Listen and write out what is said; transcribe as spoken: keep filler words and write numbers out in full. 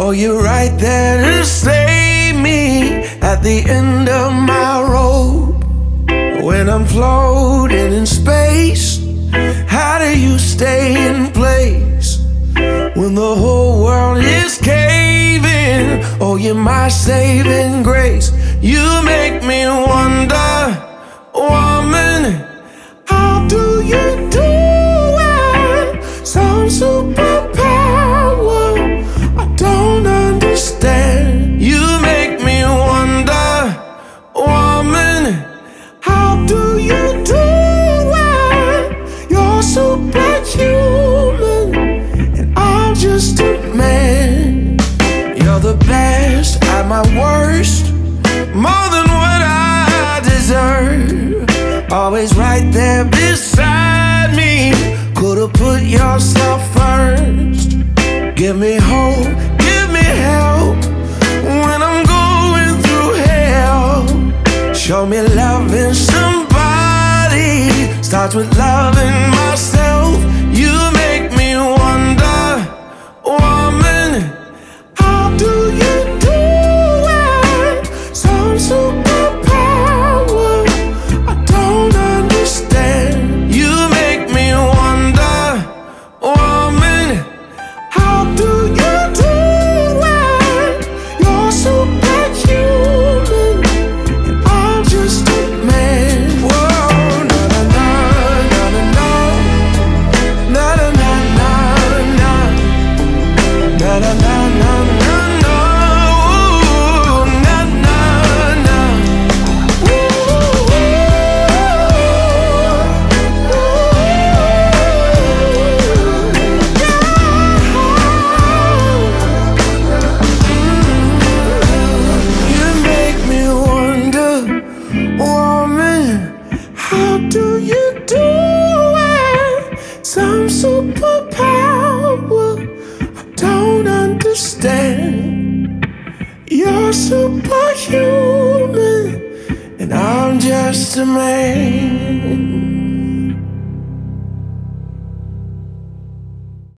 Oh, you're right there to save me at the end of my rope. When I'm floating in space, how do you stay in place? When the whole world is caving, oh, you're my saving grace. You make me wonder, woman, how do you do it? Some superpower I don't understand. You make me wonder, woman, how do you do it? You're superhuman, and I'm just a man. You're the best at my worst, more than what I deserve. Always right there beside me. Could've put yourself first. Give me hope, give me help when I'm going through hell. Show me loving somebody starts with loving myself. You make me wonder, woman, how do you do it? Some superpower I don't understand. You make me wonder, woman, how do you do it? You're superhuman, and I'm just a man. Whoa, na na na na na na na na na na na na na na na. How do you do it? Some superpower I don't understand. You're superhuman, and I'm just a man.